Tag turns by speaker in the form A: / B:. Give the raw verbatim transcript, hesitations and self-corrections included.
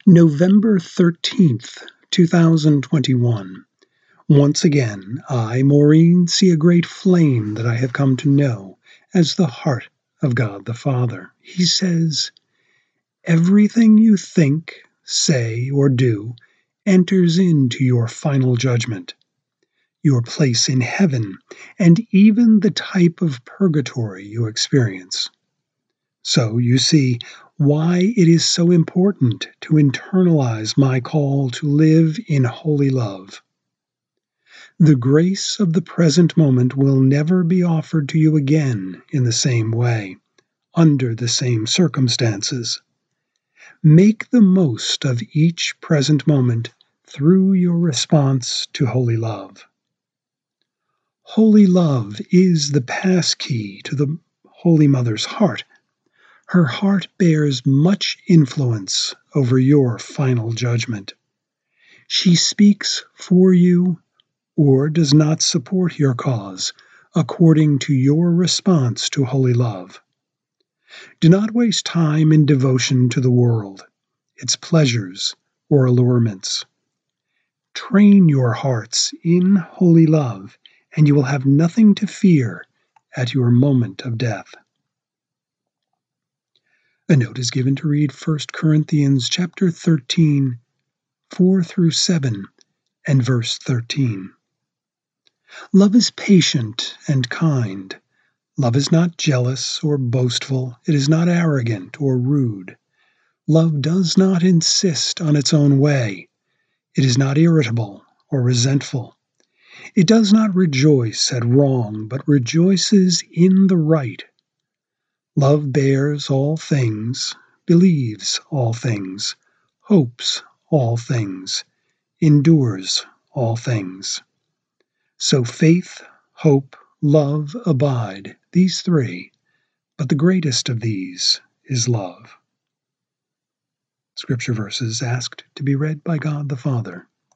A: November thirteenth, two thousand twenty-one. Once again, I, Maureen, see a great flame that I have come to know as the heart of God the Father. He says, "Everything you think, say, or do enters into your final judgment, your place in heaven, and even the type of purgatory you experience." So you see why it is so important to internalize my call to live in holy love. The grace of the present moment will never be offered to you again in the same way, under the same circumstances. Make the most of each present moment through your response to holy love. Holy love is the passkey to the Holy Mother's heart. Her heart bears much influence over your final judgment. She speaks for you or does not support your cause according to your response to holy love. Do not waste time in devotion to the world, its pleasures or allurements. Train your hearts in holy love, and you will have nothing to fear at your moment of death. A note is given to read First Corinthians chapter thirteen, four through seven, and verse thirteen. Love is patient and kind. Love is not jealous or boastful. It is not arrogant or rude. Love does not insist on its own way. It is not irritable or resentful. It does not rejoice at wrong, but rejoices in the right. Love bears all things, believes all things, hopes all things, endures all things. So faith, hope, love abide, these three, but the greatest of these is love. Scripture verses asked to be read by God the Father.